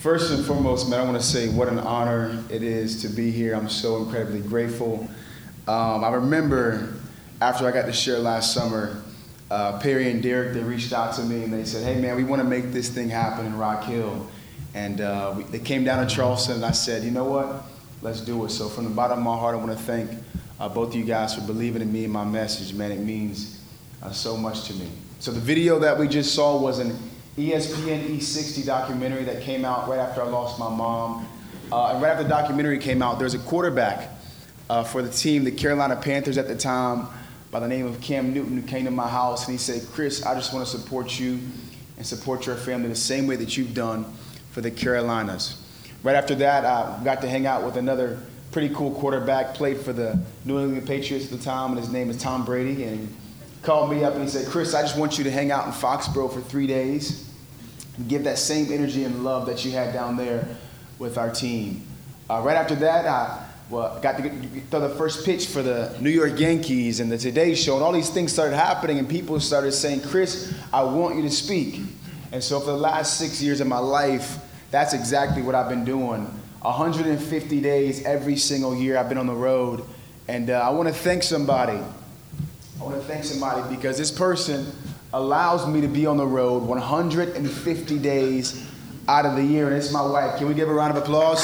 First and foremost, man, I want to say what an honor it is to be here. I'm so incredibly grateful. I remember after I got to share last summer, Perry and Derek, they reached out to me and they said, hey, man, we want to make this thing happen in Rock Hill. And they came down to Charleston, and I said, you know what? Let's do it. So from the bottom of my heart, I want to thank both of you guys for believing in me and my message. Man, it means so much to me. So the video that we just saw was an ESPN E60 documentary that came out right after I lost my mom. And right after the documentary came out, there's a quarterback for the team, the Carolina Panthers at the time, by the name of Cam Newton, who came to my house and he said, Chris, I just want to support you and support your family the same way that you've done for the Carolinas. Right after that, I got to hang out with another pretty cool quarterback, played for the New England Patriots at the time, and his name is Tom Brady. And he called me up and he said, Chris, I just want you to hang out in Foxborough for 3 days and give that same energy and love that you had down there with our team. Right after that, I got to throw the first pitch for the New York Yankees and the Today Show, and all these things started happening, and people started saying, Chris, I want you to speak. And so for the last 6 years of my life, that's exactly what I've been doing. 150 days every single year I've been on the road. And I want to thank somebody. Because this person allows me to be on the road 150 days out of the year. And it's my wife. Can we give her a round of applause?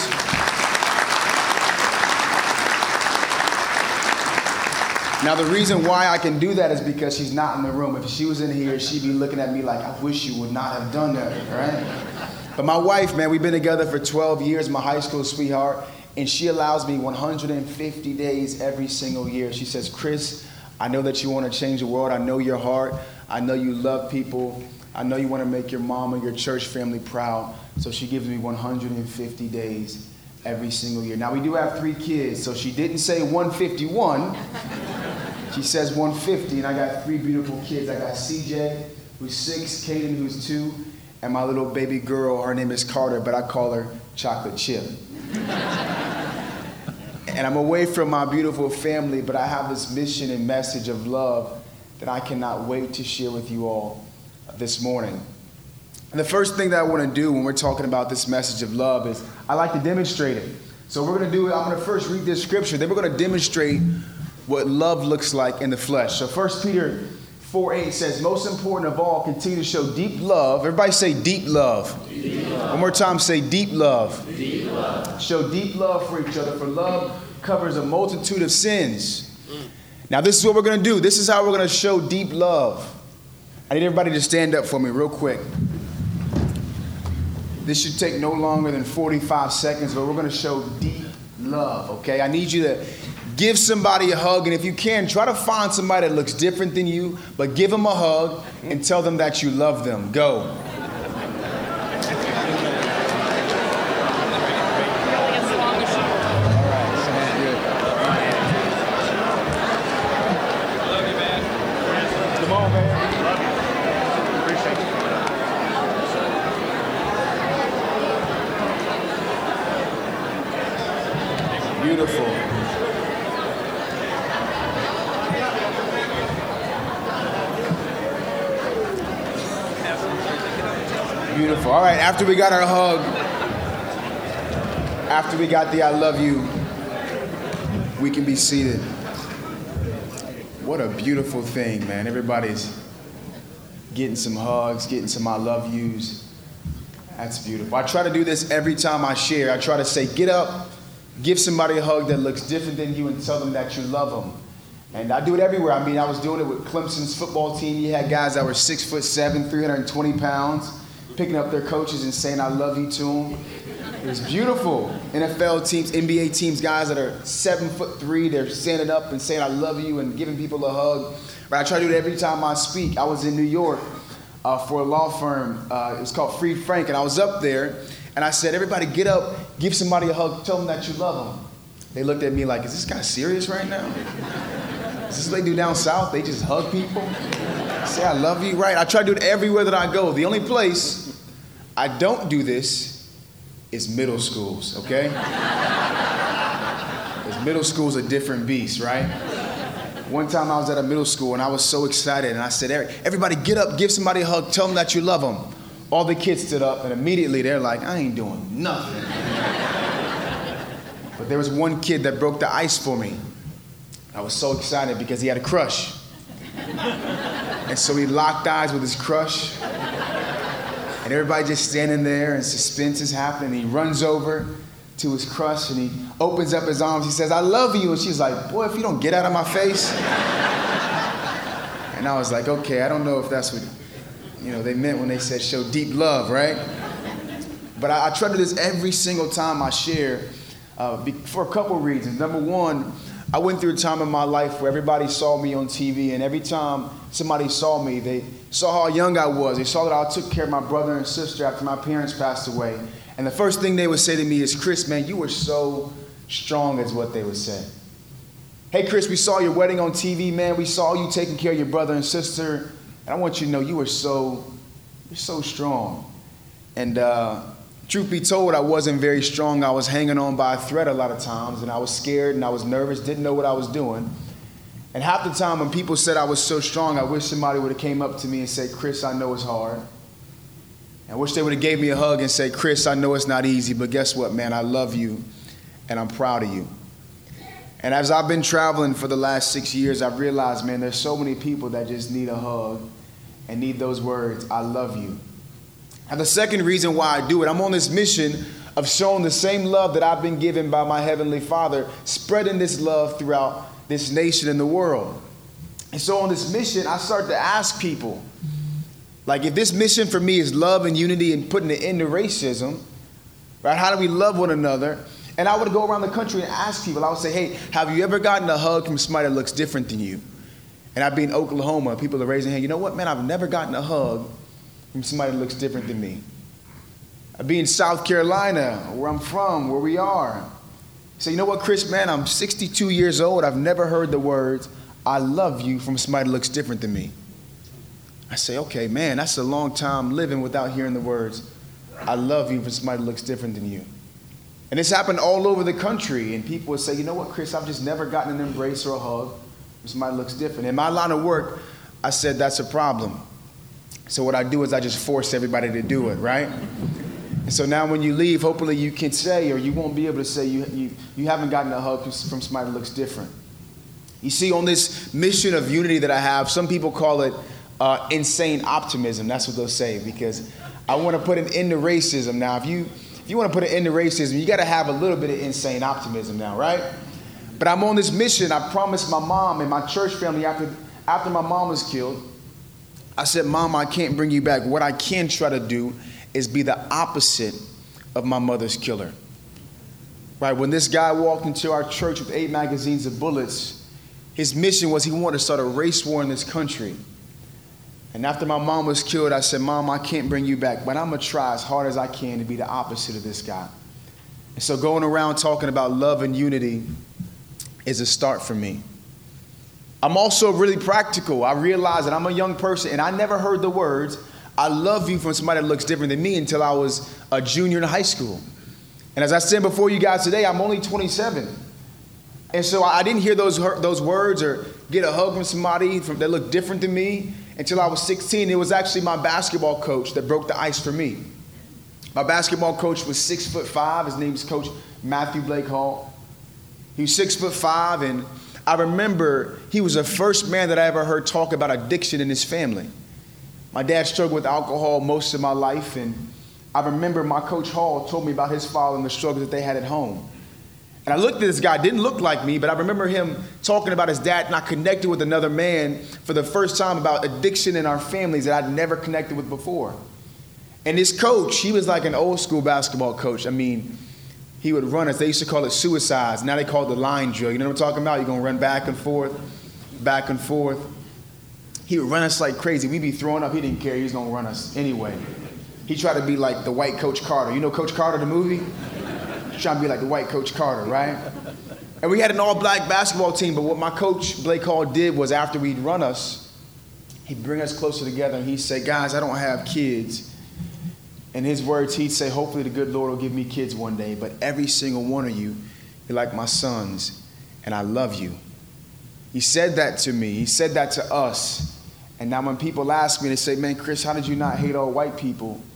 Now, the reason why I can do that is because she's not in the room. If she was in here, she'd be looking at me like, I wish you would not have done that, right? But my wife, man, we've been together for 12 years, my high school sweetheart, and she allows me 150 days every single year. She says, Chris, I know that you want to change the world. I know your heart. I know you love people. I know you want to make your mom and your church family proud. So she gives me 150 days every single year. Now, we do have 3 kids, so she didn't say 151. She says 150, and I got 3 beautiful kids. I got CJ, who's 6, Kaden, who's 2, and my little baby girl, her name is Carter, but I call her Chocolate Chip. And I'm away from my beautiful family, but I have this mission and message of love that I cannot wait to share with you all this morning. And the first thing that I want to do when we're talking about this message of love is I like to demonstrate it. So we're going to do it. I'm going to first read this scripture, then we're going to demonstrate what love looks like in the flesh. So 1 Peter 4:8 says, most important of all, continue to show deep love. Everybody say deep love. Deep love. One more time, say deep love. Deep love. Show deep love for each other, for love covers a multitude of sins. Now, this is what we're going to do. This is how we're going to show deep love. I need everybody to stand up for me real quick. This should take no longer than 45 seconds, but we're going to show deep love, okay? I need you to give somebody a hug, and if you can, try to find somebody that looks different than you, but give them a hug and tell them that you love them. Go. Beautiful. Beautiful. All right, after we got our hug, after we got the I love you, we can be seated. What a beautiful thing, man. Everybody's getting some hugs, getting some I love yous. That's beautiful. I try to do this every time I share. I try to say, get up, give somebody a hug that looks different than you and tell them that you love them. And I do it everywhere. I mean, I was doing it with Clemson's football team. You had guys that were 6'7", 320 pounds, picking up their coaches and saying I love you to them. It was beautiful. NFL teams, NBA teams, guys that are 7'3", they're standing up and saying I love you and giving people a hug. But I try to do it every time I speak. I was in New York for a law firm. It was called Freed Frank, and I was up there, and I said, everybody get up, give somebody a hug, tell them that you love them. They looked at me like, is this guy serious right now? Is this what they do down south? They just hug people? Say I love you, right? I try to do it everywhere that I go. The only place I don't do this is middle schools, okay? Because middle school's a different beast, right? One time I was at a middle school and I was so excited and I said, everybody get up, give somebody a hug, tell them that you love them. all the kids stood up, and immediately they're like, I ain't doing nothing. But there was one kid that broke the ice for me. I was so excited because he had a crush. And so he locked eyes with his crush. And everybody just standing there, and suspense is happening. He runs over to his crush, and he opens up his arms. He says, I love you. And she's like, boy, if you don't get out of my face. And I was like, okay, I don't know if that's what, they meant when they said show deep love, right? But I try to do this every single time I share for a couple reasons. Number one, I went through a time in my life where everybody saw me on TV, and every time somebody saw me, they saw how young I was. They saw that I took care of my brother and sister after my parents passed away. And the first thing they would say to me is, Chris, man, you were so strong, is what they would say. Hey, Chris, we saw your wedding on TV, man. We saw you taking care of your brother and sister. And I want you to know you're so strong. And truth be told, I wasn't very strong. I was hanging on by a thread a lot of times, and I was scared and I was nervous, didn't know what I was doing. And half the time when people said I was so strong, I wish somebody would have came up to me and said, Chris, I know it's hard. I wish they would have gave me a hug and said, Chris, I know it's not easy, but guess what, man? I love you, and I'm proud of you. And as I've been traveling for the last 6 years, I've realized, man, there's so many people that just need a hug and need those words, I love you. And the second reason why I do it, I'm on this mission of showing the same love that I've been given by my Heavenly Father, spreading this love throughout this nation and the world. And so on this mission, I start to ask people, like, if this mission for me is love and unity and putting an end to racism, right? How do we love one another? And I would go around the country and ask people. I would say, hey, have you ever gotten a hug from somebody that looks different than you? And I'd be in Oklahoma, people are raising their hand. You know what, man? I've never gotten a hug from somebody that looks different than me. I'd be in South Carolina, where I'm from, where we are. Say, you know what, Chris, man? I'm 62 years old. I've never heard the words, I love you, from somebody that looks different than me. I say, okay, man, that's a long time living without hearing the words, I love you, from somebody that looks different than you. And it's happened all over the country. And people would say, you know what, Chris, I've just never gotten an embrace or a hug from somebody that looks different. In my line of work, I said, that's a problem. So what I do is I just force everybody to do it, right? And so now when you leave, hopefully you can say, or you won't be able to say you haven't gotten a hug from somebody that looks different. You see, on this mission of unity that I have, some people call it insane optimism. That's what they'll say, because I want to put an end to racism. Now, if you want to put an end to racism, you got to have a little bit of insane optimism now, right? But I'm on this mission. I promised my mom and my church family after my mom was killed, I said, Mom, I can't bring you back. What I can try to do is be the opposite of my mother's killer. Right? When this guy walked into our church with 8 magazines of bullets, his mission was he wanted to start a race war in this country. And after my mom was killed, I said, Mom, I can't bring you back, but I'm going to try as hard as I can to be the opposite of this guy. And so going around talking about love and unity is a start for me. I'm also really practical. I realize that I'm a young person, and I never heard the words, I love you, from somebody that looks different than me until I was a junior in high school. And as I said before you guys today, I'm only 27. And so I didn't hear those words or get a hug from somebody that looked different than me until I was 16. It was actually my basketball coach that broke the ice for me. My basketball coach was 6'5". His name was Coach Matthew Blake Hall. He was 6'5", and I remember he was the first man that I ever heard talk about addiction in his family. My dad struggled with alcohol most of my life, and I remember my Coach Hall told me about his father and the struggles that they had at home. And I looked at this guy, didn't look like me, but I remember him talking about his dad, and I connected with another man for the first time about addiction in our families that I'd never connected with before. And this coach, he was like an old school basketball coach. I mean, he would run us. They used to call it suicides. Now they call it the line drill. You know what I'm talking about? You're going to run back and forth, back and forth. He would run us like crazy. We'd be throwing up. He didn't care. He was going to run us anyway. He tried to be like the white Coach Carter. You know Coach Carter, the movie? Trying to be like the white Coach Carter, right? And we had an all-black basketball team, but what my coach, Blake Hall, did was after we'd run us, he'd bring us closer together, and he'd say, guys, I don't have kids. In his words, he'd say, hopefully the good Lord will give me kids one day, but every single one of you, you're like my sons, and I love you. He said that to me. He said that to us. And now when people ask me, they say, man, Chris, how did you not hate all white people?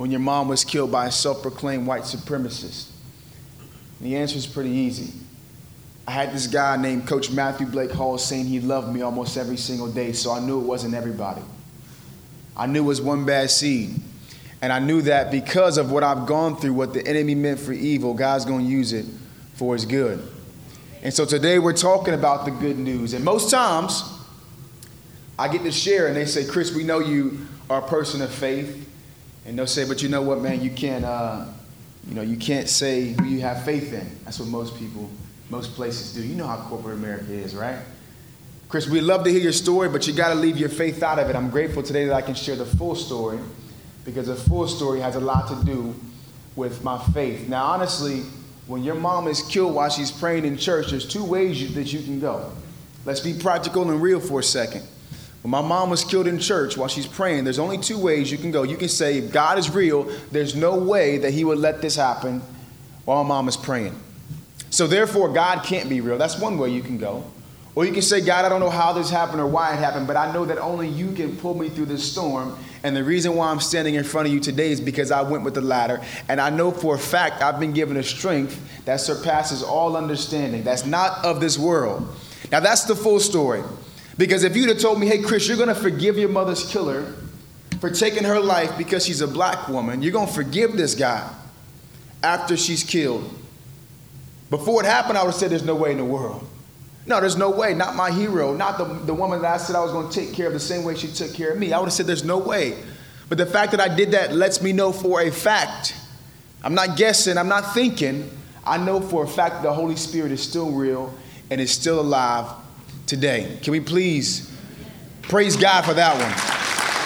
when your mom was killed by a self-proclaimed white supremacist? And the answer is pretty easy. I had this guy named Coach Matthew Blake Hall saying he loved me almost every single day, so I knew it wasn't everybody. I knew it was one bad seed. And I knew that because of what I've gone through, what the enemy meant for evil, God's going to use it for his good. And so today we're talking about the good news. And most times I get to share and they say, Chris, we know you are a person of faith. And they'll say, but you know what, man, you can't say who you have faith in. That's what most places do. You know how corporate America is, right? Chris, we'd love to hear your story, but you got to leave your faith out of it. I'm grateful today that I can share the full story, because the full story has a lot to do with my faith. Now, honestly, when your mom is killed while she's praying in church, there's two ways that you can go. Let's be practical and real for a second. When my mom was killed in church while she's praying, there's only two ways you can go. You can say, if God is real, there's no way that he would let this happen while my mom is praying. So therefore, God can't be real. That's one way you can go. Or you can say, God, I don't know how this happened or why it happened, but I know that only you can pull me through this storm. And the reason why I'm standing in front of you today is because I went with the ladder. And I know for a fact I've been given a strength that surpasses all understanding. That's not of this world. Now, that's the full story. Because if you'd have told me, hey, Chris, you're going to forgive your mother's killer for taking her life because she's a black woman, you're going to forgive this guy after she's killed. Before it happened, I would have said there's no way in the world. No, there's no way. Not my hero. Not the woman that I said I was going to take care of the same way she took care of me. I would have said there's no way. But the fact that I did that lets me know for a fact. I'm not guessing. I'm not thinking. I know for a fact the Holy Spirit is still real and is still alive today. Can we please praise God for that one?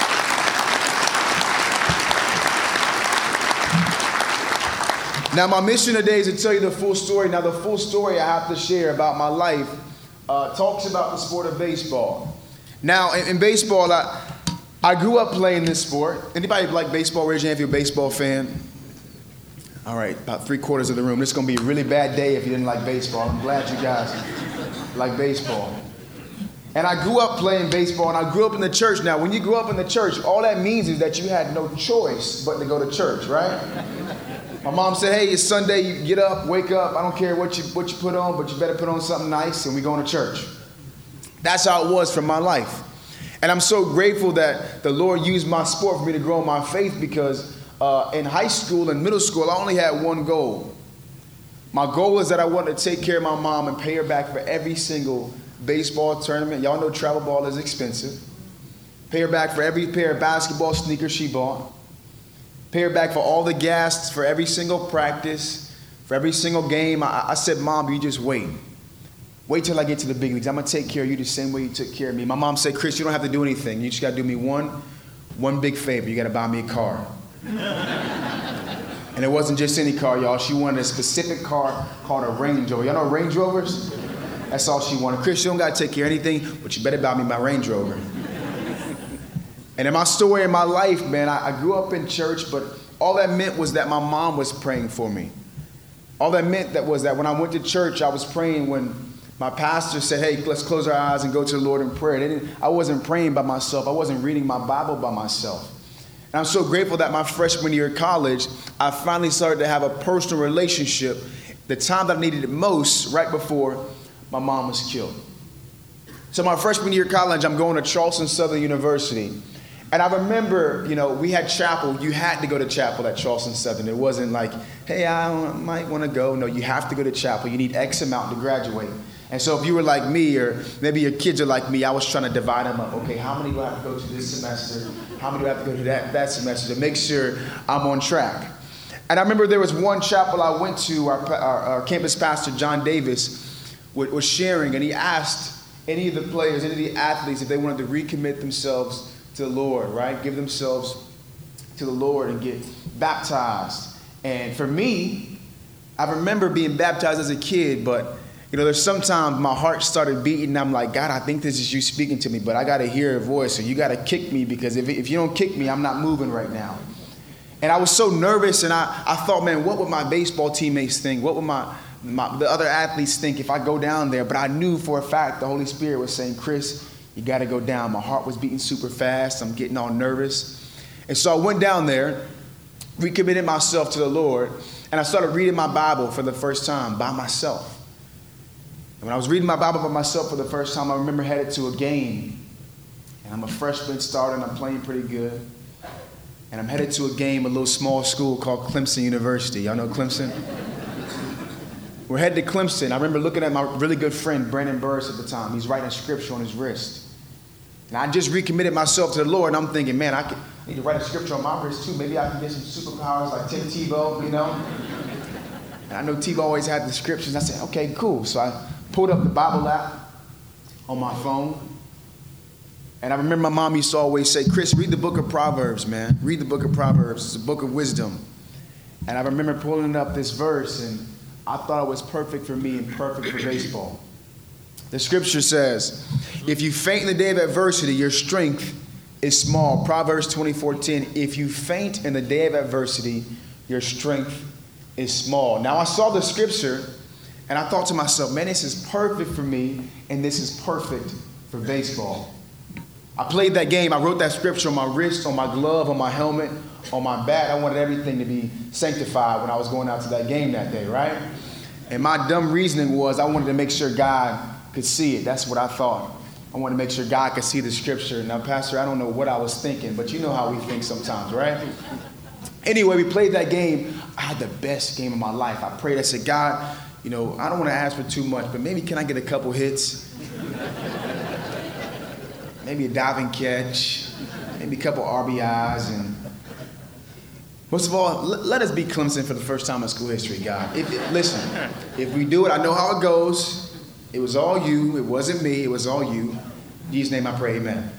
Now, my mission today is to tell you the full story. Now, the full story I have to share about my life talks about the sport of baseball. Now, in baseball, I grew up playing this sport. Anybody like baseball? Raise your hand if you're a baseball fan. All right, about 3/4 of the room. This is going to be a really bad day if you didn't like baseball. I'm glad you guys like baseball. And I grew up playing baseball, and I grew up in the church. Now, when you grew up in the church, all that means is that you had no choice but to go to church, right? My mom said, hey, it's Sunday, you get up, wake up. I don't care what you put on, but you better put on something nice, and we going to church. That's how it was for my life. And I'm so grateful that the Lord used my sport for me to grow in my faith, because in high school and middle school, I only had one goal. My goal is that I wanted to take care of my mom and pay her back for every single baseball tournament. Y'all know travel ball is expensive. Pay her back for every pair of basketball sneakers she bought. Pay her back for all the gas, for every single practice, for every single game. I said, Mom, you just wait. Wait till I get to the big leagues. I'm going to take care of you the same way you took care of me. My mom said, Chris, you don't have to do anything. You just got to do me one big favor. You got to buy me a car. And it wasn't just any car, y'all. She wanted a specific car called a Range Rover. Y'all know Range Rovers? That's all she wanted. Chris, you don't got to take care of anything, but you better buy me my Range Rover. And in my story, in my life, man, I grew up in church, but all that meant was that my mom was praying for me. All that meant was that when I went to church, I was praying when my pastor said, hey, let's close our eyes and go to the Lord in prayer. I wasn't praying by myself. I wasn't reading my Bible by myself. And I'm so grateful that my freshman year of college, I finally started to have a personal relationship, the time that I needed it most, right before my mom was killed. So my freshman year of college, I'm going to Charleston Southern University. And I remember, we had chapel. You had to go to chapel at Charleston Southern. It wasn't like, hey, I might want to go. No, you have to go to chapel. You need X amount to graduate. And so if you were like me, or maybe your kids are like me, I was trying to divide them up. Okay, how many do I have to go to this semester? How many do I have to go to that semester to make sure I'm on track? And I remember there was one chapel I went to, our campus pastor, John Davis, was sharing, and he asked any of the players, any of the athletes, if they wanted to recommit themselves to the Lord, right? Give themselves to the Lord and get baptized. And for me, I remember being baptized as a kid, but there's sometimes my heart started beating, and I'm like, God, I think this is you speaking to me, but I got to hear a voice, so you got to kick me, because if you don't kick me, I'm not moving right now. And I was so nervous, and I thought, man, what would my baseball teammates think? What would the other athletes think if I go down there? But I knew for a fact the Holy Spirit was saying, Chris, you got to go down. My heart was beating super fast. I'm getting all nervous. And so I went down there, recommitted myself to the Lord, and I started reading my Bible for the first time by myself. And when I was reading my Bible by myself for the first time, I remember headed to a game. And I'm a freshman starting, I'm playing pretty good. And I'm headed to a game, a little small school called Clemson University. Y'all know Clemson? We're headed to Clemson. I remember looking at my really good friend, Brandon Burris, at the time. He's writing a scripture on his wrist. And I just recommitted myself to the Lord, and I'm thinking, man, I need to write a scripture on my wrist too. Maybe I can get some superpowers like Tim Tebow, you know? And I know Tebow always had the scriptures. I said, okay, cool. So I pulled up the Bible app on my phone. And I remember my mom used to always say, Chris, read the book of Proverbs, man. Read the book of Proverbs. It's a book of wisdom. And I remember pulling up this verse, and I thought it was perfect for me and perfect for baseball. The scripture says, if you faint in the day of adversity, your strength is small. Proverbs 24:10, if you faint in the day of adversity, your strength is small. Now I saw the scripture, and I thought to myself, man, this is perfect for me, and this is perfect for baseball. I played that game. I wrote that scripture on my wrist, on my glove, on my helmet, on my bat. I wanted everything to be sanctified when I was going out to that game that day, right? And my dumb reasoning was I wanted to make sure God could see it. That's what I thought. I wanted to make sure God could see the scripture. Now, Pastor, I don't know what I was thinking, but you know how we think sometimes, right? Anyway, we played that game. I had the best game of my life. I prayed. I said, God, you know, I don't want to ask for too much, but maybe can I get a couple hits? Maybe a diving catch, maybe a couple RBIs, and most of all, let us beat Clemson for the first time in school history, God. Listen, if we do it, I know how it goes. It was all you. It wasn't me. It was all you. In Jesus' name I pray, amen.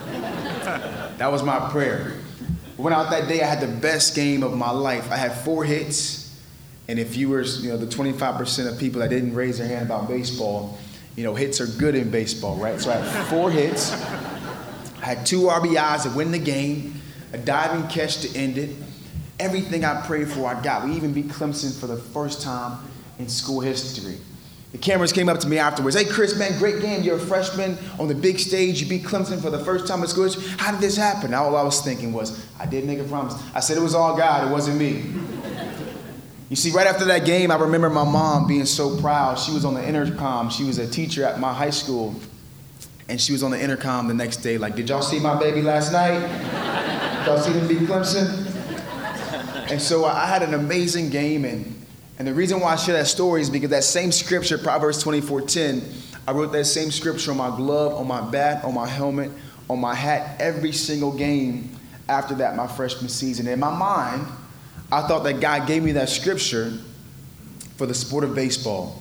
That was my prayer. Went out that day, I had the best game of my life. I had 4 hits, and if you were, the 25% of people that didn't raise their hand about baseball, hits are good in baseball, right? So I had 4 hits. I had 2 RBIs to win the game, a diving catch to end it. Everything I prayed for, I got. We even beat Clemson for the first time in school history. The cameras came up to me afterwards. Hey, Chris, man, great game. You're a freshman on the big stage. You beat Clemson for the first time in school history. How did this happen? All I was thinking was, I did make a promise. I said it was all God. It wasn't me. You see, right after that game, I remember my mom being so proud. She was on the intercom. She was a teacher at my high school. And she was on the intercom the next day like, did y'all see my baby last night? Did y'all see them beat Clemson? And so I had an amazing game. And the reason why I share that story is because that same scripture, Proverbs 24:10, I wrote that same scripture on my glove, on my bat, on my helmet, on my hat, every single game after that, my freshman season. In my mind, I thought that God gave me that scripture for the sport of baseball.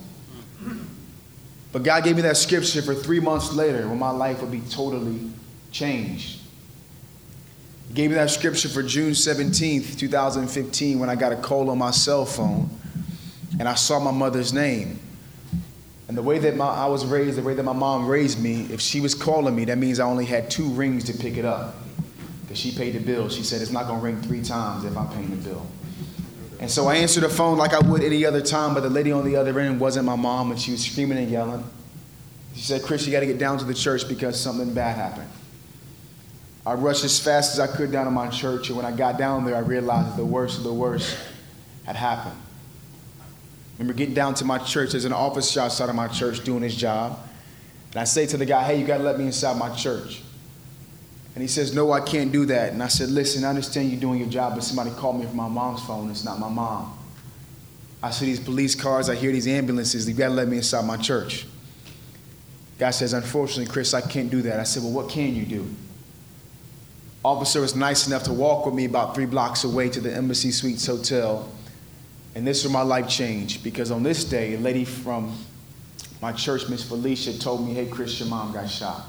But God gave me that scripture for 3 months later when my life would be totally changed. He gave me that scripture for June 17th, 2015, when I got a call on my cell phone and I saw my mother's name. And the way that I was raised, the way that my mom raised me, if she was calling me, that means I only had 2 rings to pick it up. Because she paid the bill. She said, it's not going to ring 3 times if I'm paying the bill. And so I answered the phone like I would any other time, but the lady on the other end wasn't my mom, and she was screaming and yelling. She said, Chris, you got to get down to the church because something bad happened. I rushed as fast as I could down to my church, and when I got down there, I realized that the worst of the worst had happened. I remember getting down to my church. There's an officer outside of my church doing his job. And I say to the guy, hey, you got to let me inside my church. And he says, no, I can't do that. And I said, listen, I understand you're doing your job, but somebody called me from my mom's phone. It's not my mom. I see these police cars. I hear these ambulances. You got to let me inside my church. Guy says, unfortunately, Chris, I can't do that. I said, well, what can you do? Officer was nice enough to walk with me about 3 blocks away to the Embassy Suites Hotel. And this is where my life changed, because on this day, a lady from my church, Miss Felicia, told me, hey, Chris, your mom got shot.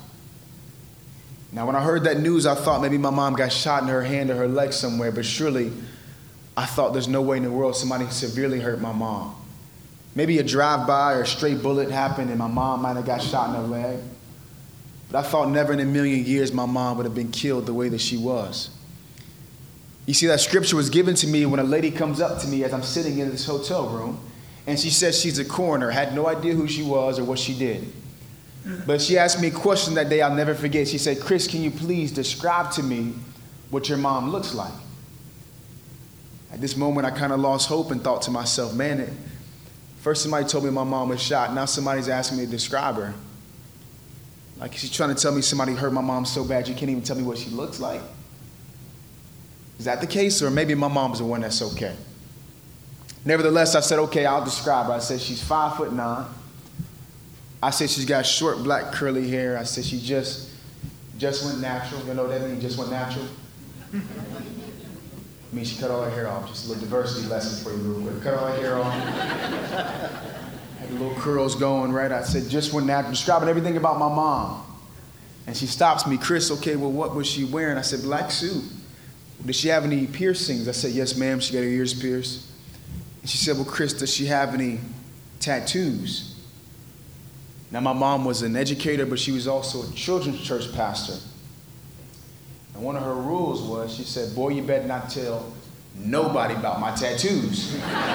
Now, when I heard that news, I thought maybe my mom got shot in her hand or her leg somewhere, but surely I thought there's no way in the world somebody severely hurt my mom. Maybe a drive-by or a stray bullet happened and my mom might have got shot in her leg. But I thought never in a million years my mom would have been killed the way that she was. You see, that scripture was given to me when a lady comes up to me as I'm sitting in this hotel room, and she says she's a coroner, had no idea who she was or what she did. But she asked me a question that day I'll never forget. She said, Chris, can you please describe to me what your mom looks like? At this moment, I kind of lost hope and thought to myself, man, first somebody told me my mom was shot. Now somebody's asking me to describe her. Like she's trying to tell me somebody hurt my mom so bad you can't even tell me what she looks like. Is that the case? Or maybe my mom's the one that's okay. Nevertheless, I said, okay, I'll describe her. I said she's 5'9". I said she's got short black curly hair. I said she just went natural. You know what that means, just went natural? I mean, she cut all her hair off. Just a little diversity lesson for you real quick. Cut all her hair off. Had the little curls going, right? I said, just went natural. Describing everything about my mom. And she stops me, Chris, okay, well, what was she wearing? I said, black suit. Did she have any piercings? I said, yes, ma'am. She got her ears pierced. And she said, well, Chris, does she have any tattoos? Now, my mom was an educator, but she was also a children's church pastor. And one of her rules was, she said, boy, you better not tell nobody about my tattoos.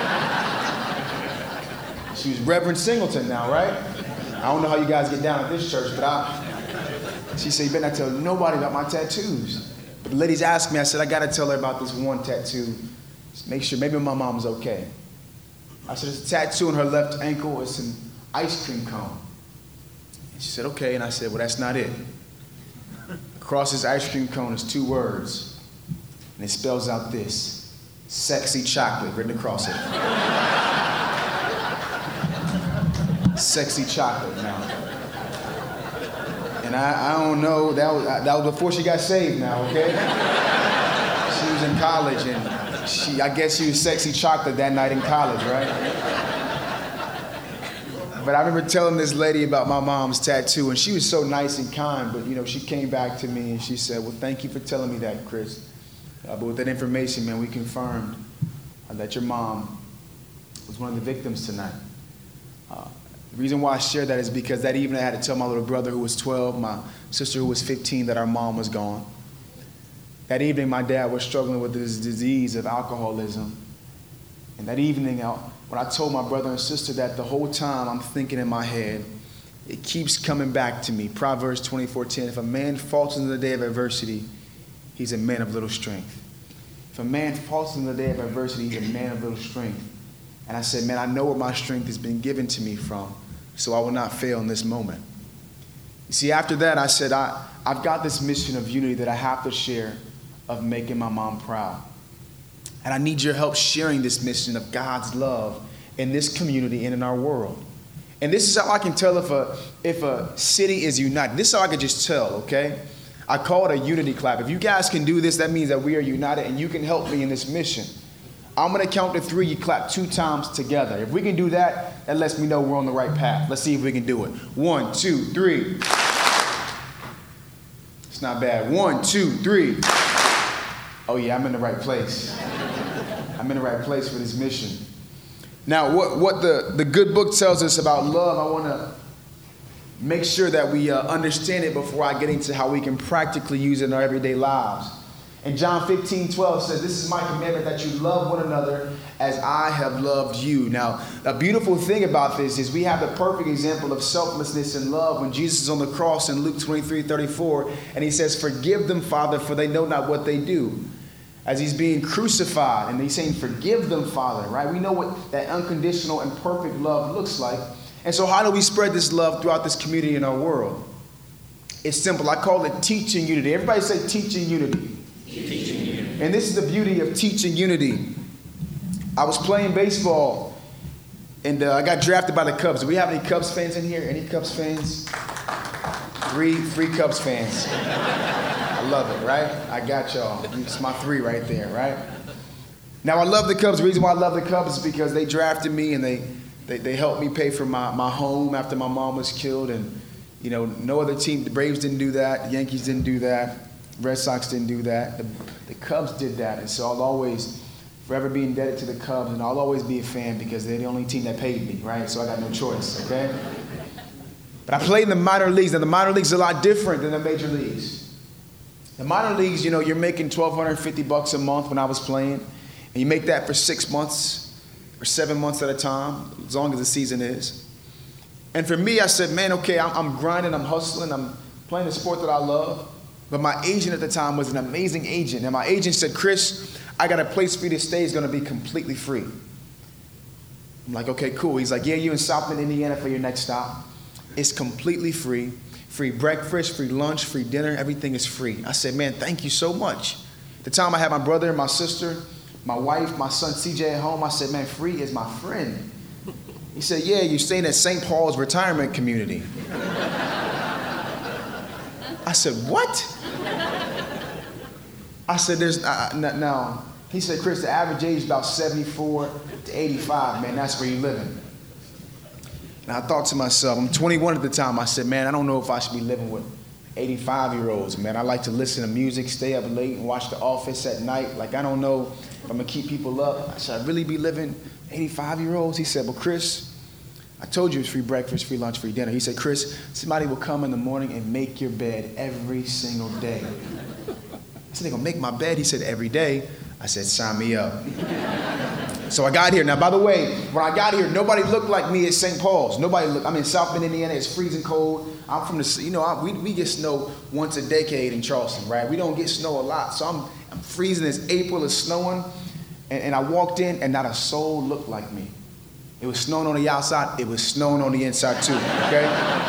She was Reverend Singleton now, right? I don't know how you guys get down at this church, but she said, you better not tell nobody about my tattoos. But the ladies asked me, I said, I got to tell her about this one tattoo. Just make sure, maybe my mom's okay. I said, there's a tattoo on her left ankle. It's an ice cream cone. And she said, okay. And I said, well, that's not it. Across this ice cream cone is 2 words. And it spells out this: sexy chocolate, written across it. Sexy chocolate now. And I don't know, that was before she got saved now, okay? She was in college, and I guess she was sexy chocolate that night in college, right? But I remember telling this lady about my mom's tattoo, and she was so nice and kind, but she came back to me and she said, well, thank you for telling me that, Chris. But with that information, man, we confirmed that your mom was one of the victims tonight. The reason why I share that is because that evening I had to tell my little brother who was 12, my sister who was 15, that our mom was gone. That evening my dad was struggling with this disease of alcoholism. And that evening when I told my brother and sister that, the whole time I'm thinking in my head, it keeps coming back to me. Proverbs 24:10, if a man falters in the day of adversity, he's a man of little strength. If a man falters in the day of adversity, he's a man of little strength. And I said, man, I know where my strength has been given to me from, so I will not fail in this moment. You see, after that, I said, I've got this mission of unity that I have to share, of making my mom proud. And I need your help sharing this mission of God's love in this community and in our world. And this is how I can tell if a city is united. This is how I can just tell, okay? I call it a unity clap. If you guys can do this, that means that we are united and you can help me in this mission. I'm going to count to 3. You clap 2 times together. If we can do that, that lets me know we're on the right path. Let's see if we can do it. 1, 2, 3. It's not bad. 1, 2, 3. Oh, yeah, I'm in the right place. I'm in the right place for this mission. Now, what the good book tells us about love, I want to make sure that we understand it before I get into how we can practically use it in our everyday lives. And John 15:12 says, this is my commandment, that you love one another as I have loved you. Now, a beautiful thing about this is we have the perfect example of selflessness and love when Jesus is on the cross in Luke 23:34, and he says, forgive them, Father, for they know not what they do. As he's being crucified, and he's saying, forgive them, Father, right? We know what that unconditional and perfect love looks like. And so how do we spread this love throughout this community in our world? It's simple. I call it teaching unity. Everybody say teaching unity. Teaching unity. And this is the beauty of teaching unity. I was playing baseball, and I got drafted by the Cubs. Do we have any Cubs fans in here? Any Cubs fans? Three Cubs fans. I love it, right? I got y'all. It's my 3 right there, right? Now, I love the Cubs. The reason why I love the Cubs is because they drafted me, and they helped me pay for my home after my mom was killed. And, no other team, the Braves didn't do that. The Yankees didn't do that. Red Sox didn't do that. The Cubs did that. And so I'll always forever be indebted to the Cubs, and I'll always be a fan because they're the only team that paid me, right? So I got no choice, okay? But I played in the minor leagues. Now, the minor leagues are a lot different than the major leagues. The minor leagues, you're making $1,250 a month when I was playing, and you make that for 6 months or 7 months at a time, as long as the season is. And for me, I said, man, okay, I'm grinding, I'm hustling, I'm playing the sport that I love. But my agent at the time was an amazing agent. And my agent said, Chris, I got a place for you to stay. It's going to be completely free. I'm like, okay, cool. He's like, yeah, you in South Bend, Indiana for your next stop. It's completely free. Free breakfast, free lunch, free dinner. Everything is free. I said, man, thank you so much. At the time I had my brother and my sister, my wife, my son CJ at home. I said, man, Free is my friend. He said, yeah, you're staying at St. Paul's retirement community. I said, what? I said, there's, no. He said, Chris, the average age is about 74 to 85, man, that's where you're living. And I thought to myself, I'm 21 at the time, I said, man, I don't know if I should be living with 85-year-olds, man. I like to listen to music, stay up late, and watch The Office at night. Like, I don't know if I'm gonna keep people up. Should I really be living 85-year-olds? He said, well, Chris, I told you it's free breakfast, free lunch, free dinner. He said, Chris, somebody will come in the morning and make your bed every single day. I said, they're gonna make my bed? He said, every day. I said, sign me up. So I got here. Now, by the way, when I got here, nobody looked like me at St. Paul's. Nobody looked. I'm in South Bend, Indiana. It's freezing cold. I'm from the, we get snow once a decade in Charleston, right? We don't get snow a lot. So I'm freezing. It's April. It's snowing. And I walked in, and not a soul looked like me. It was snowing on the outside. It was snowing on the inside, too, okay?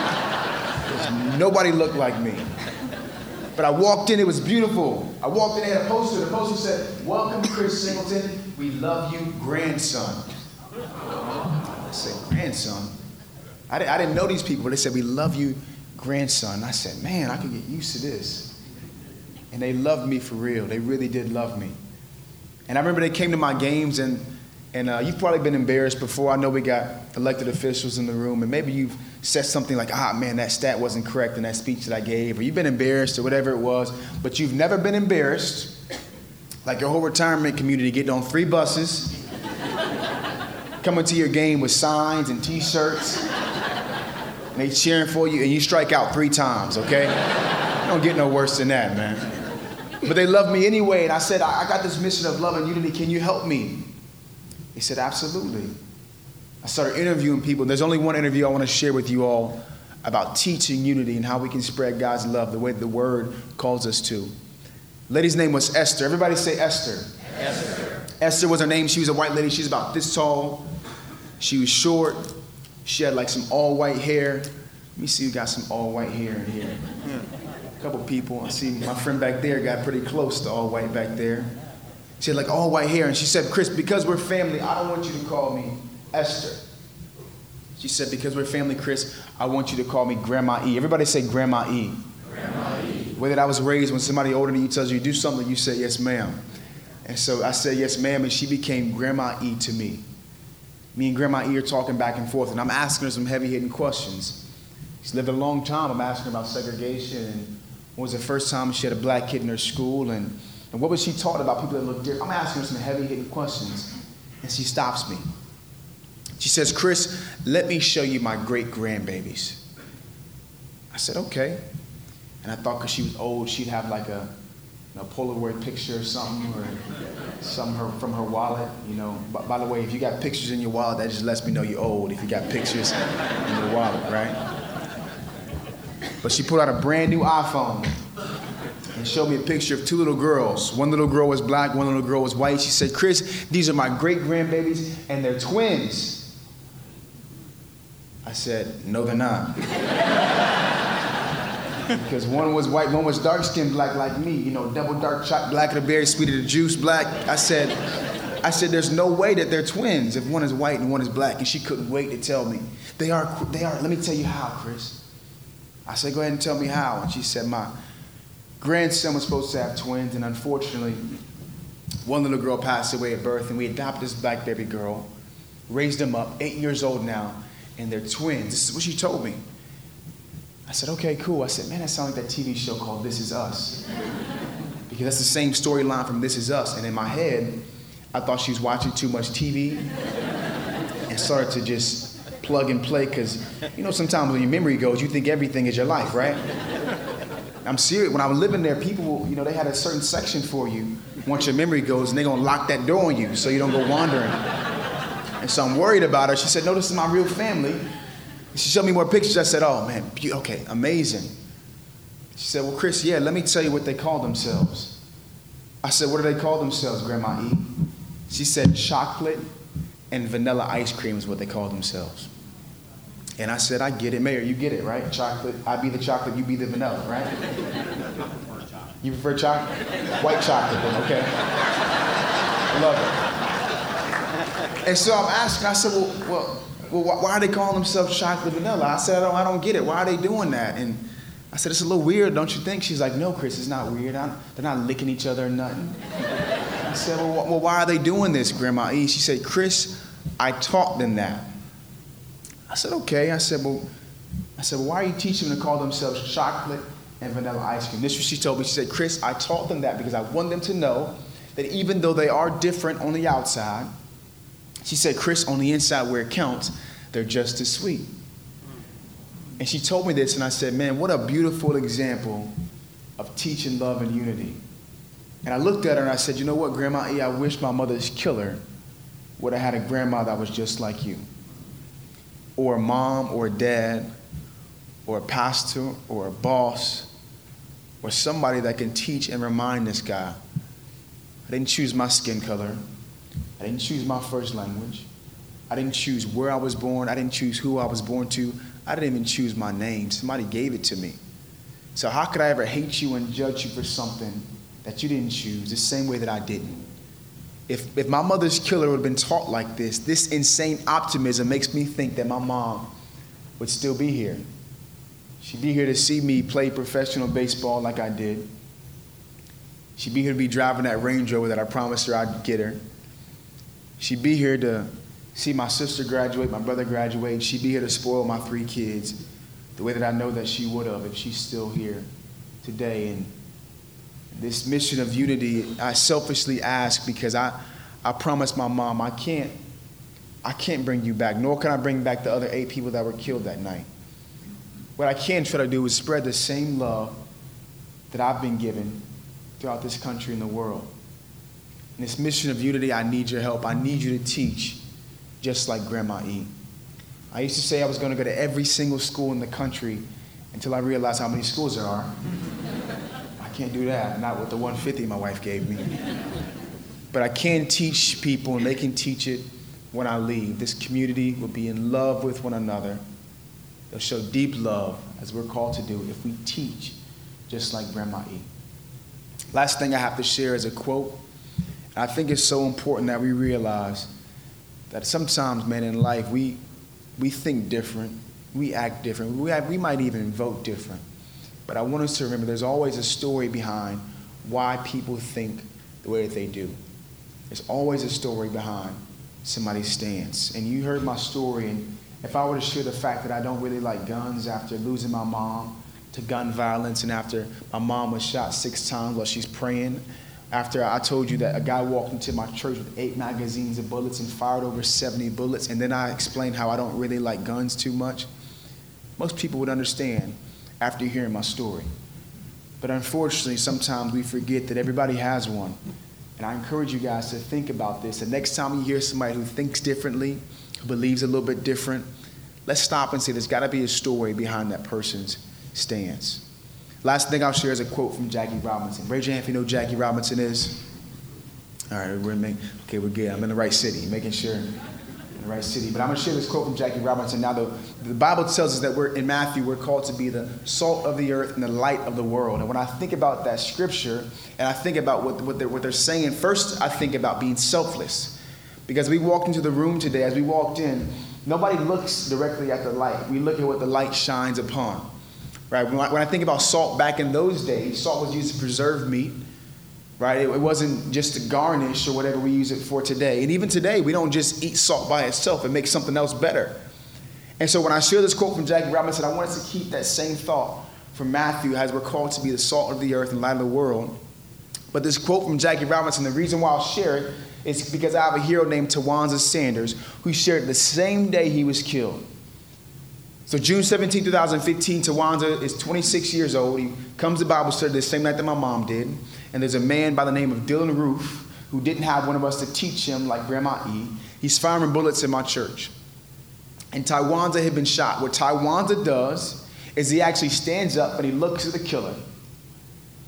Nobody looked like me. But I walked in, it was beautiful. I walked in, they had a poster. The poster said, welcome, Chris Singleton. We love you, grandson. I said, grandson? I didn't know these people, but they said, we love you, grandson. I said, man, I could get used to this. And they loved me for real. They really did love me. And I remember they came to my games, and you've probably been embarrassed before. I know we got elected officials in the room, and maybe you've said something like, man, that stat wasn't correct in that speech that I gave, or you've been embarrassed or whatever it was, but you've never been embarrassed, like your whole retirement community getting on 3 buses, coming to your game with signs and T-shirts, and they cheering for you, and you strike out 3 times, okay? You don't get no worse than that, man. But they loved me anyway, and I said, I got this mission of love and unity. Can you help me? He said, absolutely. I started interviewing people. There's only one interview I want to share with you all about teaching unity and how we can spread God's love the way the Word calls us to. Lady's name was Esther. Everybody say Esther. Esther. Esther was her name. She was a white lady. She was about this tall. She was short. She had like some all-white hair. Let me see who got some all-white hair in here. A couple people. I see my friend back there got pretty close to all-white back there. She had like all white hair, and she said, Chris, because we're family, I don't want you to call me Esther. She said, because we're family, Chris, I want you to call me Grandma E. Everybody say Grandma E. Grandma E. The way that I was raised, when somebody older than you tells you to do something, you say, yes, ma'am. And so I said, yes, ma'am, and she became Grandma E to me. Me and Grandma E are talking back and forth, and I'm asking her some heavy-hitting questions. She's lived a long time. I'm asking her about segregation, and when was the first time she had a black kid in her school, and what was she taught about people that look different? I'm asking her some heavy-hitting questions, and she stops me. She says, Chris, let me show you my great-grandbabies. I said, okay. And I thought because she was old, she'd have like a Polaroid picture or something, or something from her wallet. You know, by the way, if you got pictures in your wallet, that just lets me know you're old if you got pictures in your wallet, right? But she put out a brand new iPhone and showed me a picture of 2 little girls. One little girl was black, one little girl was white. She said, Chris, these are my great-grandbabies, and they're twins. I said, no, they're not. Because one was white, one was dark-skinned black like me, you know, double dark chocolate, black of the berry, sweet of the juice, black. I said, there's no way that they're twins if one is white and one is black. And she couldn't wait to tell me. They are, let me tell you how, Chris. I said, go ahead and tell me how. And she said, my grandson was supposed to have twins, and unfortunately, one little girl passed away at birth, and we adopted this black baby girl, raised them up, 8 years old now, and they're twins. This is what she told me. I said, okay, cool. I said, man, that sounds like that TV show called This Is Us. Because that's the same storyline from This Is Us. And in my head, I thought she was watching too much TV and started to just plug and play, because, you know, sometimes when your memory goes, you think everything is your life, right? I'm serious. When I was living there, people, you know, they had a certain section for you once your memory goes, and they're going to lock that door on you so you don't go wandering. And so I'm worried about her. She said, no, this is my real family. She showed me more pictures. I said, oh, man, okay, amazing. She said, well, Chris, yeah, let me tell you what they call themselves. I said, what do they call themselves, Grandma E? She said, chocolate and vanilla ice cream is what they call themselves. And I said, I get it. Mayor, you get it, right? Chocolate, I be the chocolate, you be the vanilla, right? You prefer chocolate? White chocolate, then, okay. I love it. And so I'm asking, I said, well, why are they calling themselves chocolate vanilla? I said, I don't get it. Why are they doing that? And I said, it's a little weird, don't you think? She's like, no, Chris, it's not weird. They're not licking each other or nothing. I said, well, why are they doing this, Grandma E? She said, Chris, I taught them that. I said, okay. I said, well, why are you teaching them to call themselves chocolate and vanilla ice cream? This is what she told me. She said, Chris, I taught them that because I want them to know that even though they are different on the outside, she said, Chris, on the inside where it counts, they're just as sweet. And she told me this, and I said, man, what a beautiful example of teaching love and unity. And I looked at her and I said, you know what, Grandma E, I wish my mother's killer would have had a grandma that was just like you. Or a mom or a dad or a pastor or a boss or somebody that can teach and remind this guy. I didn't choose my skin color. I didn't choose my first language. I didn't choose where I was born. I didn't choose who I was born to. I didn't even choose my name. Somebody gave it to me. So how could I ever hate you and judge you for something that you didn't choose the same way that I didn't? If my mother's killer would have been taught like this insane optimism makes me think that my mom would still be here. She'd be here to see me play professional baseball like I did. She'd be here to be driving that Range Rover that I promised her I'd get her. She'd be here to see my sister graduate, my brother graduate. She'd be here to spoil my 3 kids the way that I know that she would have if she's still here today. And this mission of unity, I selfishly ask because I promised my mom I can't bring you back, nor can I bring back the other 8 people that were killed that night. What I can try to do is spread the same love that I've been given throughout this country and the world. In this mission of unity, I need your help. I need you to teach just like Grandma E. I used to say I was going to go to every single school in the country until I realized how many schools there are. I can't do that, not with the 150 my wife gave me. But I can teach people, and they can teach it when I leave. This community will be in love with one another. They'll show deep love, as we're called to do, if we teach just like Grandma E. Last thing I have to share is a quote. I think it's so important that we realize that sometimes, man, in life, we think different, we act different, we might even vote different. But I want us to remember there's always a story behind why people think the way that they do. There's always a story behind somebody's stance. And you heard my story, and if I were to share the fact that I don't really like guns after losing my mom to gun violence, and after my mom was shot 6 times while she's praying, after I told you that a guy walked into my church with 8 magazines of bullets and fired over 70 bullets, and then I explained how I don't really like guns too much, most people would understand after hearing my story. But unfortunately, sometimes we forget that everybody has one. And I encourage you guys to think about this. The next time you hear somebody who thinks differently, who believes a little bit different, let's stop and say there's got to be a story behind that person's stance. Last thing I'll share is a quote from Jackie Robinson. Raise your hand if you know who Jackie Robinson is. All right, we're good. I'm in the right city, making sure I'm in the right city. But I'm going to share this quote from Jackie Robinson. Now, the Bible tells us that in Matthew, we're called to be the salt of the earth and the light of the world. And when I think about that scripture, and I think about what they're saying, first I think about being selfless. Because we walked into the room today, as we walked in, nobody looks directly at the light. We look at what the light shines upon. Right? When I think about salt back in those days, salt was used to preserve meat. Right? It wasn't just to garnish or whatever we use it for today. And even today, we don't just eat salt by itself. It makes something else better. And so when I share this quote from Jackie Robinson, I want us to keep that same thought from Matthew, as we're called to be the salt of the earth and light of the world. But this quote from Jackie Robinson, the reason why I'll share it is because I have a hero named Tawanza Sanders who shared the same day he was killed. So June 17, 2015, Tawanza is 26 years old. He comes to Bible study the same night that my mom did. And there's a man by the name of Dylan Roof who didn't have one of us to teach him like Grandma E. He's firing bullets in my church. And Tawanza had been shot. What Tawanza does is he actually stands up and he looks at the killer.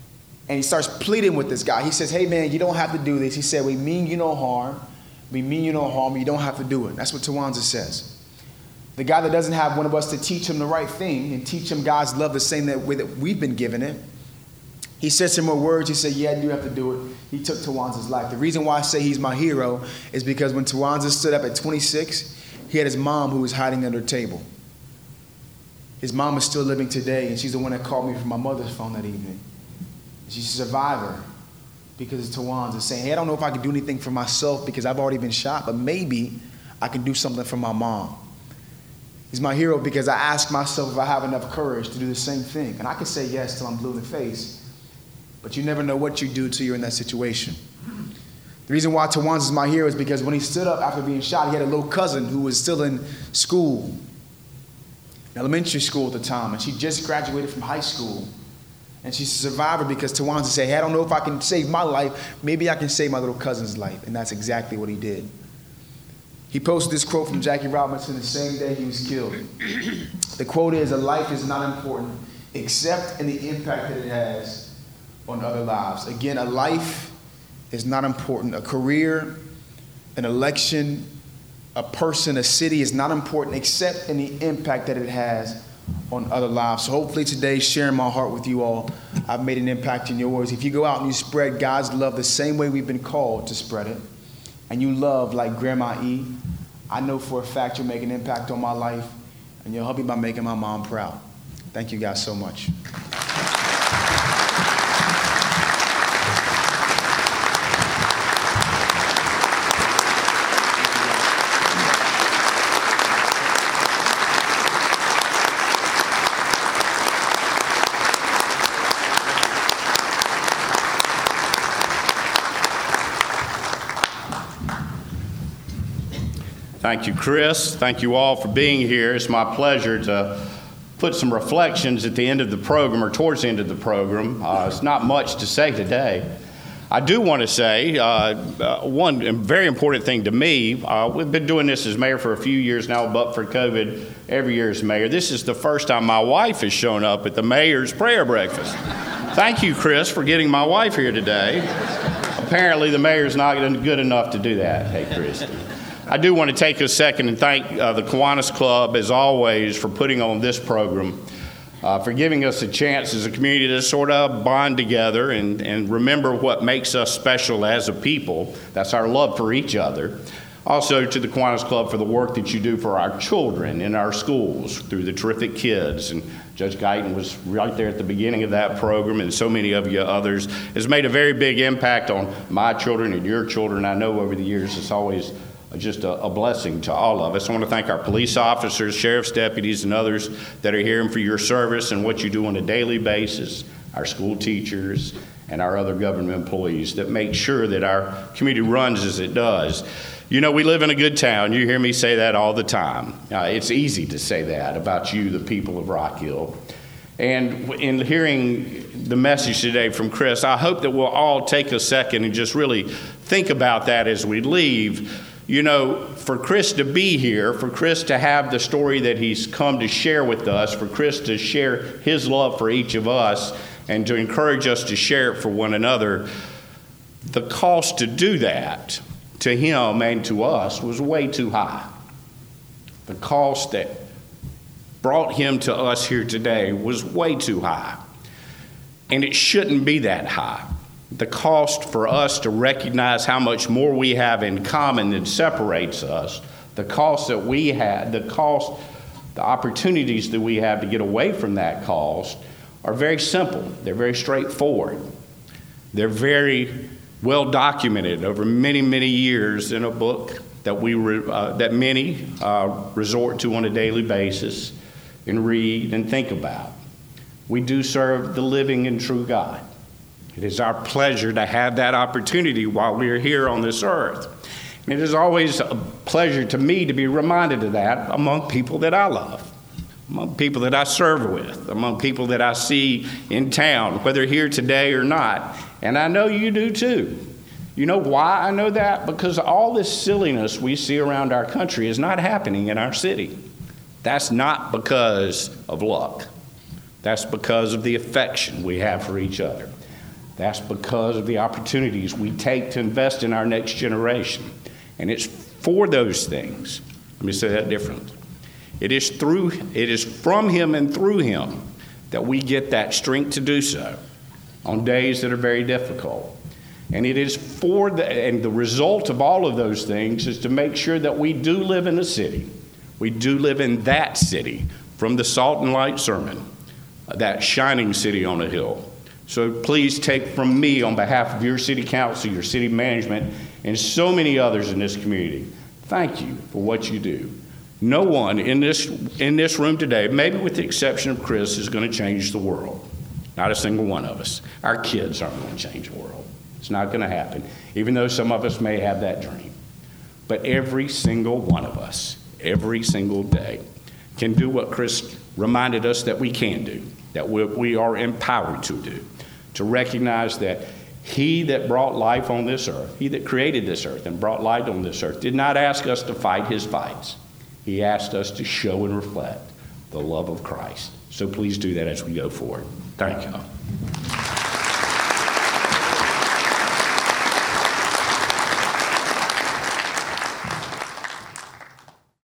And he starts pleading with this guy. He says, hey, man, you don't have to do this. He said, we mean you no harm. We mean you no harm. You don't have to do it. That's what Tawanza says. The guy that doesn't have one of us to teach him the right thing and teach him God's love the same way that we've been given it, he says some more words. He said, yeah, I do have to do it. He took Tawanza's life. The reason why I say he's my hero is because when Tawanza stood up at 26, he had his mom who was hiding under a table. His mom is still living today, and she's the one that called me from my mother's phone that evening. She's a survivor because of Tawanza saying, hey, I don't know if I can do anything for myself because I've already been shot, but maybe I can do something for my mom. He's my hero because I ask myself if I have enough courage to do the same thing. And I can say yes till I'm blue in the face, but you never know what you do till you're in that situation. The reason why Tawanza is my hero is because when he stood up after being shot, he had a little cousin who was still in school, elementary school at the time, and she just graduated from high school. And she's a survivor because Tawanza said, hey, I don't know if I can save my life. Maybe I can save my little cousin's life. And that's exactly what he did. He posted this quote from Jackie Robinson the same day he was killed. The quote is, a life is not important except in the impact that it has on other lives. Again, a life is not important. A career, an election, a person, a city is not important except in the impact that it has on other lives. So hopefully today, sharing my heart with you all, I've made an impact in yours. If you go out and you spread God's love the same way we've been called to spread it, and you love like Grandma E, I know for a fact you'll make an impact on my life, and you'll help me by making my mom proud. Thank you guys so much. Thank you, Chris. Thank you all for being here. It's my pleasure to put some reflections at the end of the program, or towards the end of the program. It's not much to say today. I do want to say one very important thing to me. We've been doing this as mayor for a few years now, but for COVID, every year as mayor. This is the first time my wife has shown up at the mayor's prayer breakfast. Thank you, Chris, for getting my wife here today. Apparently, the mayor's not good enough to do that. Hey, Chris. I do want to take a second and thank the Kiwanis Club, as always, for putting on this program, for giving us a chance as a community to sort of bond together and remember what makes us special as a people. That's our love for each other. Also to the Kiwanis Club for the work that you do for our children in our schools through the Terrific Kids. And Judge Guyton was right there at the beginning of that program, and so many of you others. Has made a very big impact on my children and your children. I know over the years it's always just a blessing to all of us. I want to thank our police officers, sheriff's deputies, and others that are here and for your service and what you do on a daily basis, our school teachers, and our other government employees that make sure that our community runs as it does. You know, we live in a good town. You hear me say that all the time. It's easy to say that about you, the people of Rock Hill. And in hearing the message today from Chris, I hope that we'll all take a second and just really think about that as we leave. You know, for Chris to be here, for Chris to have the story that he's come to share with us, for Chris to share his love for each of us and to encourage us to share it for one another, the cost to do that to him and to us was way too high. The cost that brought him to us here today was way too high. And it shouldn't be that high. The cost for us to recognize how much more we have in common than separates us, the cost that we had, the opportunities that we have to get away from that cost are very simple. They're very straightforward. They're very well documented over many, many years in a book that that many resort to on a daily basis and read and think about. We do serve the living and true God. It is our pleasure to have that opportunity while we are here on this earth. And it is always a pleasure to me to be reminded of that among people that I love, among people that I serve with, among people that I see in town, whether here today or not. And I know you do too. You know why I know that? Because all this silliness we see around our country is not happening in our city. That's not because of luck. That's because of the affection we have for each other. That's because of the opportunities we take to invest in our next generation. And it's for those things. Let me say that differently. It is from him and through him that we get that strength to do so on days that are very difficult. And it is and the result of all of those things is to make sure that we do live in a city. We do live in that city, from the Salt and Light sermon, that shining city on a hill. So please take from me, on behalf of your city council, your city management, and so many others in this community, thank you for what you do. No one in this room today, maybe with the exception of Chris, is going to change the world. Not a single one of us. Our kids aren't going to change the world. It's not going to happen, even though some of us may have that dream. But every single one of us, every single day, can do what Chris reminded us that we can do, that we are empowered to do, to recognize that he that brought life on this earth, he that created this earth and brought light on this earth, did not ask us to fight his fights. He asked us to show and reflect the love of Christ. So please do that as we go forward. Thank you.